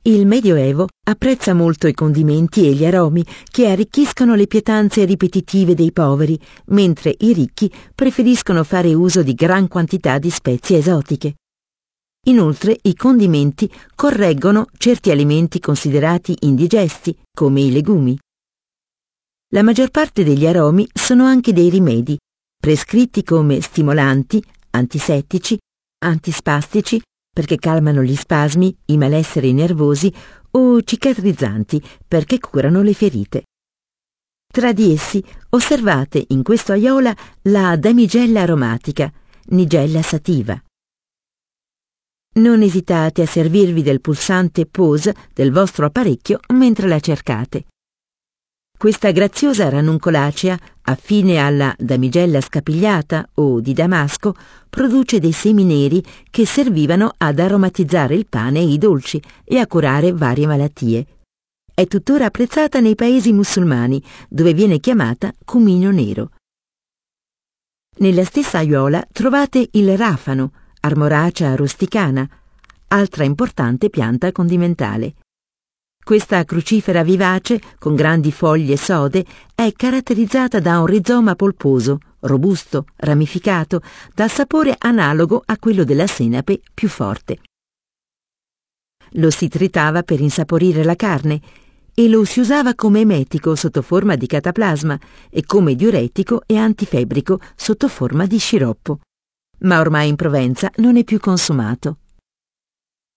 Il Medioevo apprezza molto i condimenti e gli aromi che arricchiscono le pietanze ripetitive dei poveri, mentre i ricchi preferiscono fare uso di gran quantità di spezie esotiche. Inoltre i condimenti correggono certi alimenti considerati indigesti, come i legumi. La maggior parte degli aromi sono anche dei rimedi, prescritti come stimolanti, antisettici, antispastici, perché calmano gli spasmi, i malesseri nervosi, o cicatrizzanti, perché curano le ferite. Tra di essi osservate in questo aiola la damigella aromatica, Nigella sativa. Non esitate a servirvi del pulsante pause del vostro apparecchio mentre la cercate. Questa graziosa ranuncolacea, affine alla damigella scapigliata o di Damasco, produce dei semi neri che servivano ad aromatizzare il pane e i dolci e a curare varie malattie. È tuttora apprezzata nei paesi musulmani, dove viene chiamata cumino nero. Nella stessa aiuola trovate il rafano, Armoracea rusticana, altra importante pianta condimentale. Questa crucifera vivace, con grandi foglie sode, è caratterizzata da un rizoma polposo, robusto, ramificato, dal sapore analogo a quello della senape più forte. Lo si tritava per insaporire la carne e lo si usava come emetico sotto forma di cataplasma e come diuretico e antifebbrico sotto forma di sciroppo. Ma ormai in Provenza non è più consumato.